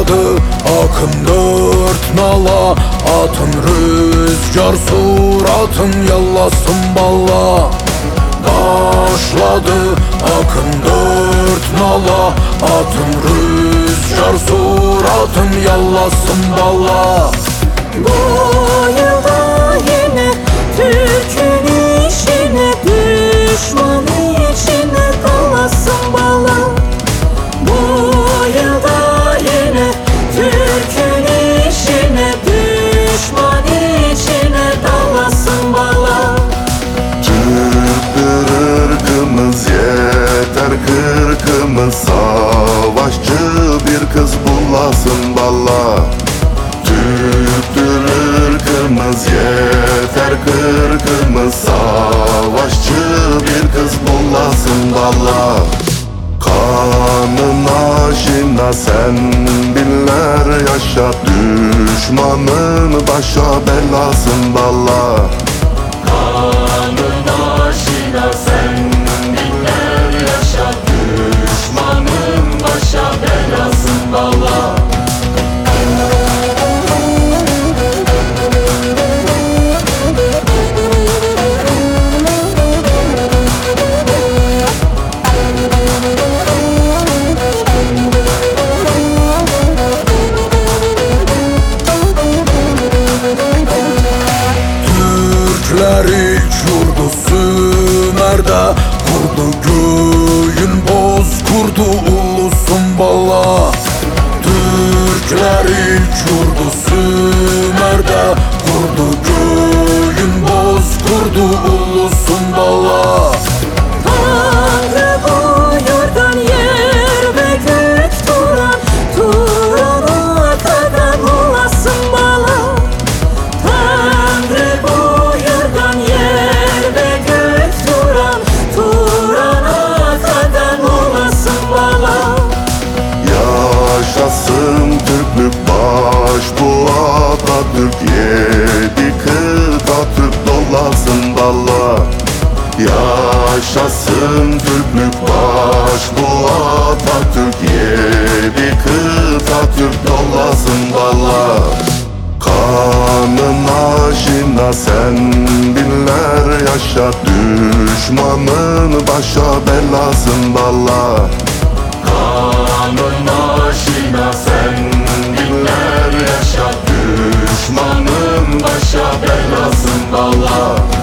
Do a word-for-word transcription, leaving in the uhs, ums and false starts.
Başladı akın dört nala, atın rüzgar suratın yallasın balla. Başladı akın dört nala, atın rüzgar suratın yallasın balla. Bu yılda yine Türk'ün işine, düşman içine kalasın bala. Bu yılda yine Türk'ün işine, düşman içine kalasın bala. Türktür ırkımız, yeter kırkımız, savaşçı bir kız bulasın balla. Türktür ırkımız, yeter kırkımız, savaşçı bir kız bulasın balla. Kanın aşina sen binler yaşa, düşmanın başa belasın balla. Kanın aşina sen binler yaşa, düşmanın başa belasın bala. Türkler ilk yurdu Sümer'de kurdu, göğün bozkurdu ulusun balla. Türkler ilk yurdu Sümer'de kurdu, göğün bozkurdu ulusun balla. Tanrı buyurdan yer ve gök Turan, Turan'a kadar olasın bala. Tanrı buyurdan yer ve gök Turan, Turan'a kadar olasın bala. Yaşasın Türklük, baş bu Atatürk, yedi kıta Türk dolasın balla. Yaşasın Türklük, baş bu Atatürk, yedi kıta Türk dolasın balla. Kanın aşina sen binler yaşa, düşmanın başa belasın balla. Kanın aşina sen binler yaşa, düşmanın başa belasın bala.